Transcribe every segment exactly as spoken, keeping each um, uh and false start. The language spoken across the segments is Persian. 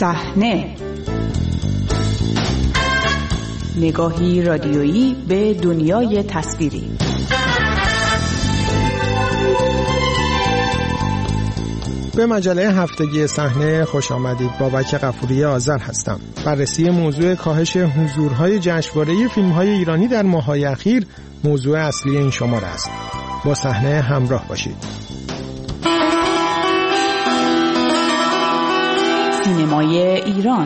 صحنه، نگاهی رادیویی به دنیای تصویری. به مجله هفتگی صحنه خوش آمدید. بابک غفوری آذر هستم. بررسی موضوع کاهش حضورهای جشنواره فیلم‌های ایرانی در ماه‌های اخیر موضوع اصلی این شماره است. با صحنه همراه باشید. سینمای ایران.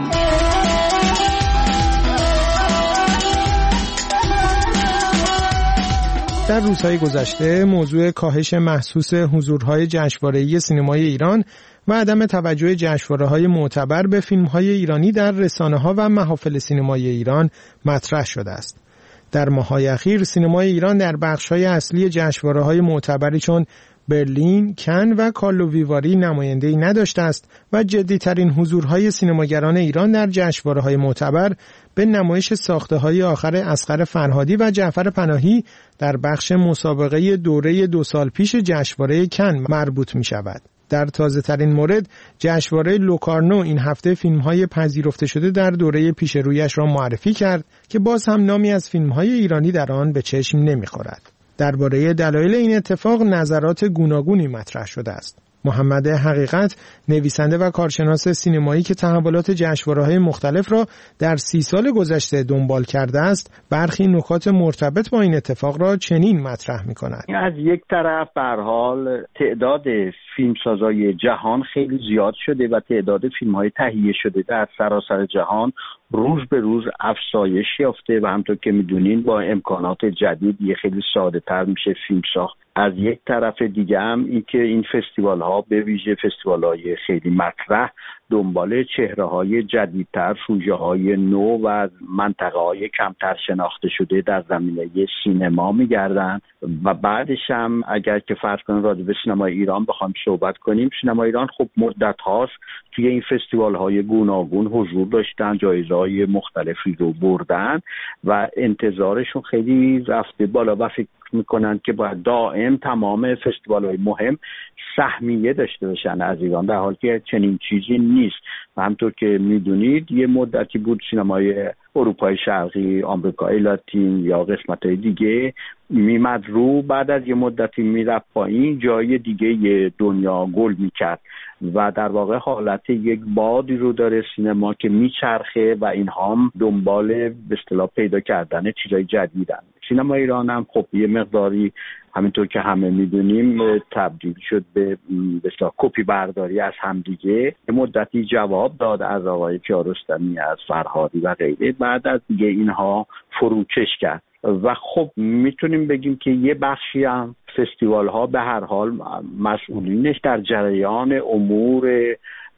در روزهای گذشته موضوع کاهش محسوس حضورهای جشنواره‌ای سینمای ایران و عدم توجه جشنواره‌های معتبر به فیلم‌های ایرانی در رسانه‌ها و محافل سینمای ایران مطرح شده است. در ماه‌های اخیر سینمای ایران در بخش‌های اصلی جشنواره‌های معتبری چون برلین، کن و کارلو ویواری نماینده‌ای نداشته است و جدی‌ترین حضورهای سینماگران ایران در جشنواره‌های معتبر به نمایش ساخته‌های آخر اصغر فرهادی و جعفر پناهی در بخش مسابقه دوره دو سال پیش جشنواره کن مربوط می‌شود. در تازه‌ترین مورد جشنواره لوکارنو این هفته فیلم‌های پذیرفته شده در دوره پیش رویش را معرفی کرد که باز هم نامی از فیلم‌های ایرانی در آن به چشم نمی‌خورد. درباره دلایل این اتفاق نظرات گوناگونی مطرح شده است. محمد حقیقت، نویسنده و کارشناس سینمایی که تحولات جشنواره‌های مختلف را در سی سال گذشته دنبال کرده است، برخی نکات مرتبط با این اتفاق را چنین مطرح می‌کند. از یک طرف به هر حال تعداد فیلمسازای جهان خیلی زیاد شده و تعداد فیلم‌های تهیه شده در سراسر جهان روز به روز افزایش یافته و همونطور که می‌دونین با امکانات جدید یه خیلی ساده‌تر میشه فیلم ساخت. از یک طرف دیگه هم این که این فستیوال ها به ویژه فستیوال های خیلی مطرح دنبال چهره های جدیدتر، سوژه های نو و منطقه های کمتر شناخته شده در زمینه سینما میگردن و بعدش هم اگر که فرض کنیم راجع به سینمای ایران بخوام صحبت کنیم، سینما ایران خب مدت هاست توی این فستیوال های گوناگون حضور داشتن، جایزه های مختلفی رو بردن و انتظارشون خیلی رفته بالا و فکر میکنن که باید دائم تمام فستیوال های مهم سهمیه داشته باشن از ایران، در حالی که چنین چیزی نیست. و همطور که میدونید یه مدتی بود سینمای اروپای شرقی، آمریکای لاتین یا قسمت‌های دیگه میمد رو، بعد از یه مدتی میرفت پایین، جای دیگه دنیا گل میکرد و در واقع حالت یک بادی رو داره سینما که میچرخه و اینها هم دنبال به اصطلاح پیدا کردن چیزای جدیدن. سینما ایران هم خب یه مقداری همینطور که همه میدونیم تبدیل شد به به اصطلاح کپی برداری از همدیگه. یه مدتی جواب داد از آقای کیارستمی، از فرهادی و غیره، بعد از دیگه اینها فروکش کرد و خب میتونیم بگیم که یه بخشی هم فستیوال ها به هر حال مسئولینش در جریان امور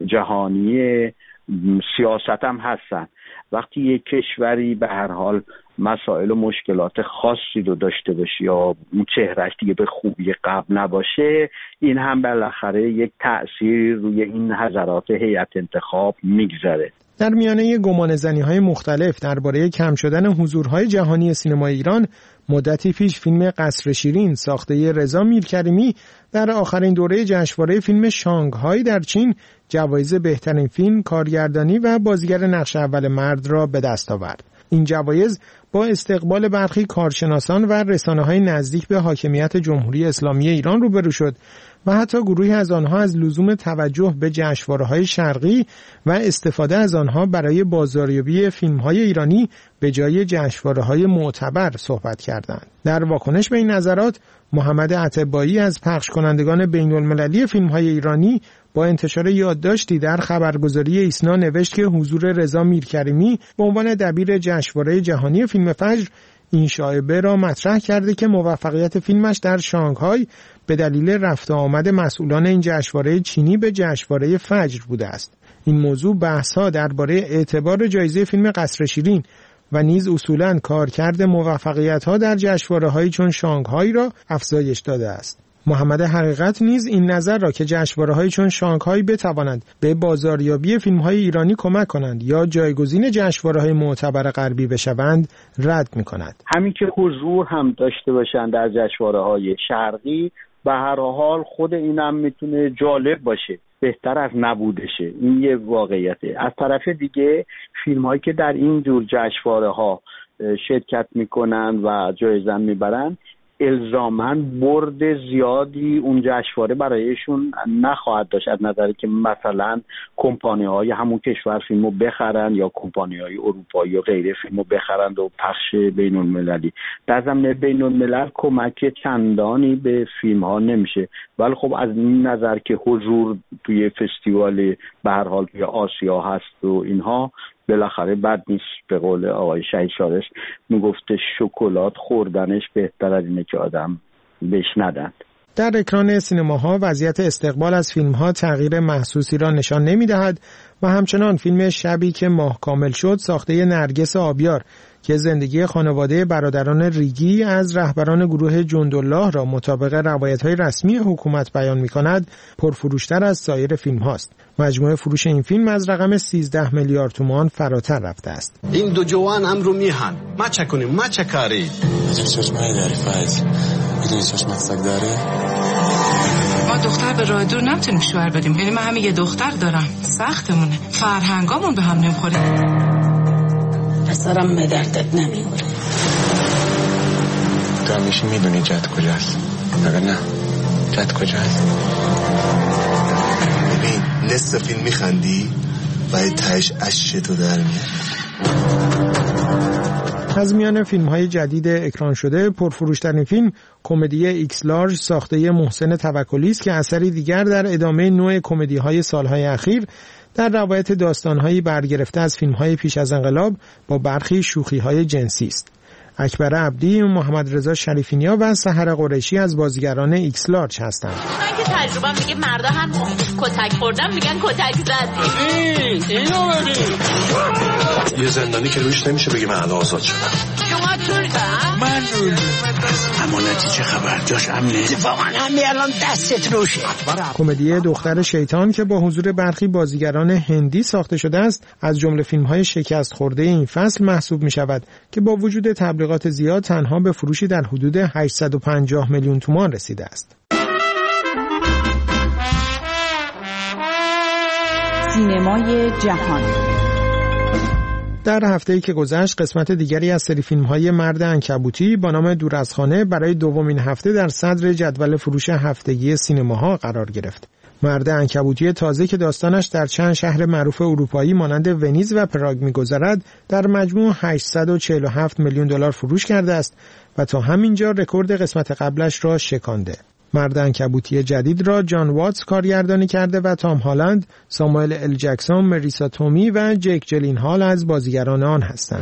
جهانی سیاست هم هستن. وقتی یک کشوری به هر حال مسائل و مشکلات خاصی رو داشته باشه یا اون چهرهش دیگه به خوبی قبل نباشه، این هم بالاخره یک تأثیر روی این حضرات هیئت انتخاب میگذاره. در میانه گمانه‌زنی‌های مختلف درباره کم شدن حضورهای جهانی سینمای ایران، مدتی پیش فیلم قصر شیرین ساخته رضا میرکریمی در آخرین دوره جشنواره فیلم شانگهای در چین جوایز بهترین فیلم، کارگردانی و بازیگر نقش اول مرد را به دست آورد. این جوایز با استقبال برخی کارشناسان و رسانه‌های نزدیک به حاکمیت جمهوری اسلامی ایران روبرو شد و حتی گروهی از آنها از لزوم توجه به جشنواره‌های شرقی و استفاده از آنها برای بازاریابی فیلم‌های ایرانی به جای جشنواره‌های معتبر صحبت کردند. در واکنش به این نظرات، محمد عتبایی از پخش کنندگان بین‌المللی فیلم‌های ایرانی با انتشار یادداشتی در خبرگزاری ایسنا نوشت که حضور رضا میرکریمی به عنوان دبیر جشنواره جهانی فیلم فجر این شایعه را مطرح کرده که موفقیت فیلمش در شانگهای به دلیل رفت و آمد مسئولان این جشنواره چینی به جشنواره فجر بوده است. این موضوع بحث‌ها درباره اعتبار جایزه فیلم قصر شیرین و نیز اصولاً کارکرد موفقیت‌ها در جشنواره‌هایی چون شانگهای را افزایش داده است. محمد حقیقت نیز این نظر را که جشنواره‌های چون شانگهای بتوانند به بازاریابی فیلم‌های ایرانی کمک کنند یا جایگزین جشنواره‌های معتبر غربی بشوند رد می‌کند. همین که حضور هم داشته باشند در جشنواره‌های شرقی به هر حال خود اینم میتونه جالب باشه. بهتر از نبودشه. این یه واقعیته. از طرف دیگه فیلم هایی که در این جور جشنواره ها شرکت میکنن و جایزه میبرن الزاماً برد زیادی اون جشنواره برایشون نخواهد داشت، از نظری که مثلا کمپانی های همون کشور فیلمو بخرن یا کمپانی های اروپایی و غیره فیلمو بخرند و پخش بین المللی. در ضمن بین الملل کمک چندانی به فیلم ها نمیشه، ولی خب از این نظر که حضور توی فستیوال به هر حال توی آسیا هست و اینها بالاخره بد نیست. به قول آقای شهید شارش میگفته شکلات خوردنش بهتر از اینه که آدم بهش ندن. در اکران سینماها وضعیت استقبال از فیلمها تغییر محسوسی را نشان نمی‌دهد و همچنان فیلم شبی که ماه کامل شد ساخته نرگس آبیار که زندگی خانواده برادران ریگی از رهبران گروه جندالله را مطابق روایت‌های رسمی حکومت بیان می‌کند، پرفروشتر از سایر فیلم‌هاست. مجموع فروش این فیلم از رقم سیزده میلیارد تومان فراتر رفته است. این دو جوان هم رو میهن. ما چه کنیم؟ ما چه کاری؟ چشمای داری فایز. میدونی چشمت سگ داره؟ ما دختر به راه دور نمیتونیم شوهر بدیم. یعنی من همین یه دختر دارم. سختمونه. فرهنگامون به هم نمیخوره. پسرم به دردت نمیخوره. تو همیشه میدونی جد کجاست. مگر نه؟ جد کجاست؟ ببین نصف فیلم میخندی و تهش اشکتو در میاری. از میان فیلم‌های جدید اکران شده پرفروشترین فیلم کمدی ایکس لارج ساخته محسن توکلی است که اثری دیگر در ادامه نوع کمدی‌های سال‌های اخیر در روایت داستان‌هایی برگرفته از فیلم‌های پیش از انقلاب با برخی شوخی‌های جنسی است. اکبر عبدی، محمد رضا شریفینیا و سحر قریشی از بازیگران ایکس لارج هستند. من که تجربه میگه مردا هم کتک خوردن میگن کتک زدی. این اینو ببین. یه زندانی که روش نمیشه بگه من الان آزاد شدم. شما چورده؟ من رولو. اما نتیجه خبر جاش امنه. واقعا همین الان دستت روشه. کمدی دختر شیطان که با حضور برخی بازیگران هندی ساخته شده است، از جمله فیلم‌های شکست خورده این فصل محسوب می‌شود که با وجود تبلیغات زیاد تنها به فروشی در حدود هشتصد و پنجاه میلیون تومان رسیده است. سینمای جهان. در هفته‌ای که گذشت قسمت دیگری از سری فیلم‌های مرد عنکبوتی با نام دور از خانه برای دومین هفته در صدر جدول فروش هفتگی سینماها قرار گرفت. مرد عنکبوتی تازه که داستانش در چند شهر معروف اروپایی مانند ونیز و پراگ می‌گذرد در مجموع هشتصد و چهل و هفت میلیون دلار فروش کرده است و تا همینجا رکورد قسمت قبلش را شکانده. مرد عنکبوتی جدید را جان واتس کارگردانی کرده و تام هالند، ساموئل ال جکسون، مریسا تومی و جیک جلینهال از بازیگران آن هستند.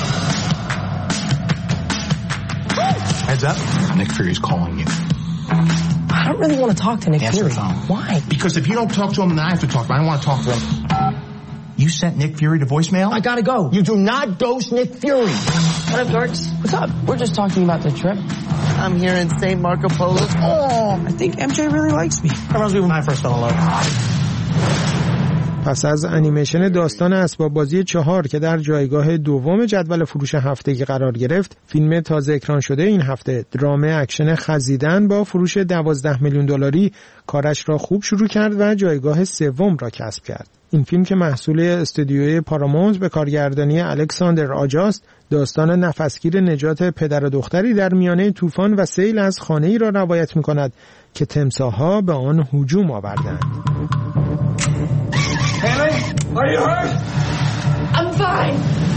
Heads up. Nick Fury's calling you. I don't really want to talk to Nick Answer Fury. the phone. Why? Because if you don't talk to him, then I have to talk. But I don't want to talk to him. You sent Nick Fury to voicemail? I gotta go. You do not ghost Nick Fury. What up, Dorks? What's up? We're just talking about the trip. I'm here in Saint Marco Polo. Oh, I think M J really likes me. That reminds me when I first fell in love. پس از انیمیشن داستان اسباب بازی چهار که در جایگاه دوم جدول فروش هفتگی قرار گرفت، فیلم تازه اکران شده این هفته درام اکشن خزیدن با فروش دوازده میلیون دلاری کارش را خوب شروع کرد و جایگاه سوم را کسب کرد. این فیلم که محصول استودیوی پارامونت به کارگردانی الکساندر آجاست، داستان نفسگیر نجات پدر و دختری در میانه طوفان و سیل از خانه‌ای را روایت می‌کند که تمساح‌ها به آن هجوم آوردند. Haley, are you hurt? I'm fine.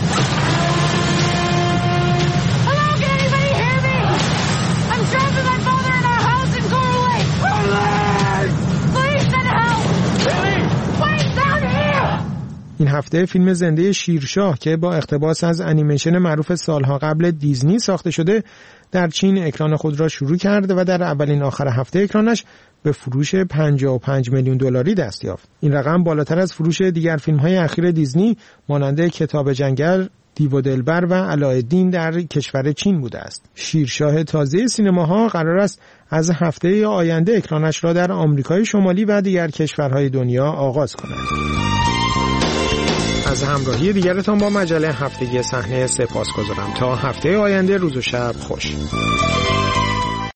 Hello, can anybody hear me? I'm trapped with my father in our house in Coral Lake. Please send help. Haley! Wait, down here! این هفته فیلم زنده شیرشاه که با اقتباس از انیمیشن معروف سالها قبل دیزنی ساخته شده در چین اکران خود را شروع کرد و در اولین آخر هفته اکرانش به فروش پنجاه و پنج میلیون دلاری دست یافت. این رقم بالاتر از فروش دیگر فیلم‌های اخیر دیزنی مانند کتاب جنگل، دیو و دلبر و علایالدین در کشور چین بوده است. شیرشاه تازه سینماها قرار است از هفته آینده اکرانش را در آمریکای شمالی و دیگر کشورهای دنیا آغاز کند. از همراهی دیگرتان با مجله هفتگی صحنه سپاسگزارم. تا هفته آینده روز و شب خوش.